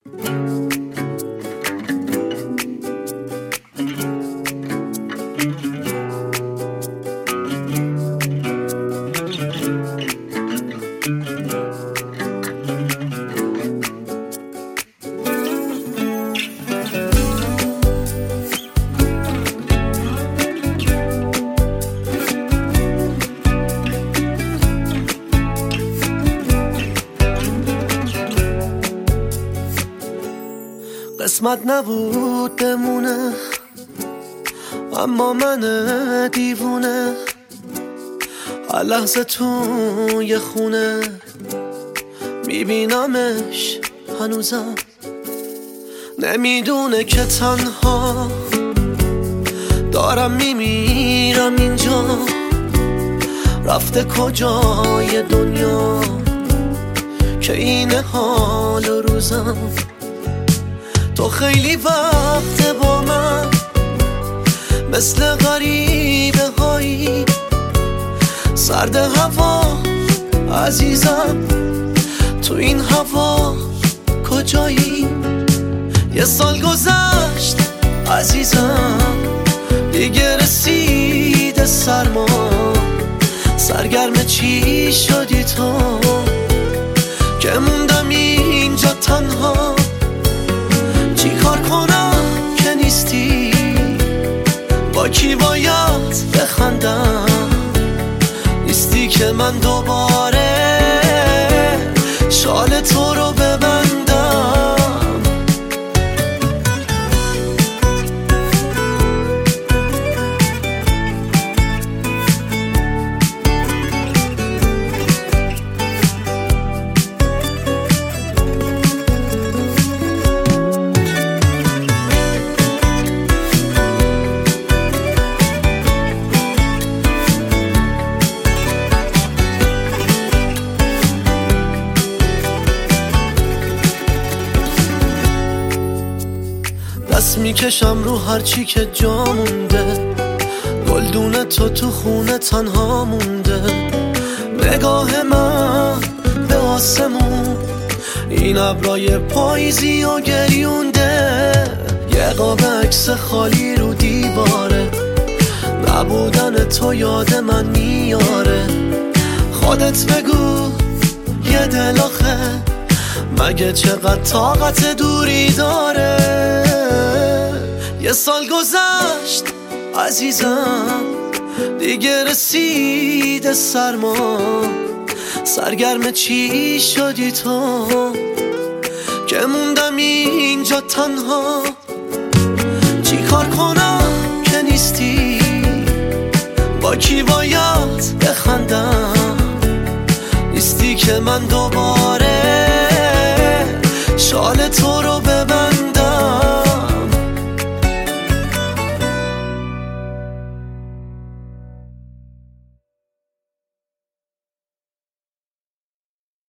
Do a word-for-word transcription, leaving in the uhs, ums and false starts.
قسمت نبود بمونه، اما من دیوونه هر لحظه توی خونه میبینمش هنوزم. نمیدونه که تنها دارم میمیرم اینجا، رفته کجای دنیا که این حال روزم. تو خیلی وقت با من مثل غریبه هایی، سرد هوا عزیزم، تو این هوا کجایی؟ یه سال گذشت عزیزم، دیگه رسید سرما، سرگرم چی شدی تو که موندم اینجا تنها؟ چی کار کنم که نیستی؟ با کی باید بخندم؟ نیستی که من دوباره شال تو رو ببندم. دست میکشم رو هرچی که جا مونده، گلدون تو تو خونه تنها مونده. نگاه من به آسمون این ابرای پاییزی و گریونده، یه قاب عکس خالی رو دیواره، نبودن تو یاد من میاره. خودت بگو یه دل آخه مگه چقدر طاقت دوری داره؟ یه سال گذشت عزیزم، دیگه رسید سرما، سرگرم چی شدی تو که موندم اینجا تنها؟ چی کار کنم که نیستی؟ با کی باید بخندم؟ نیستی که من دوباره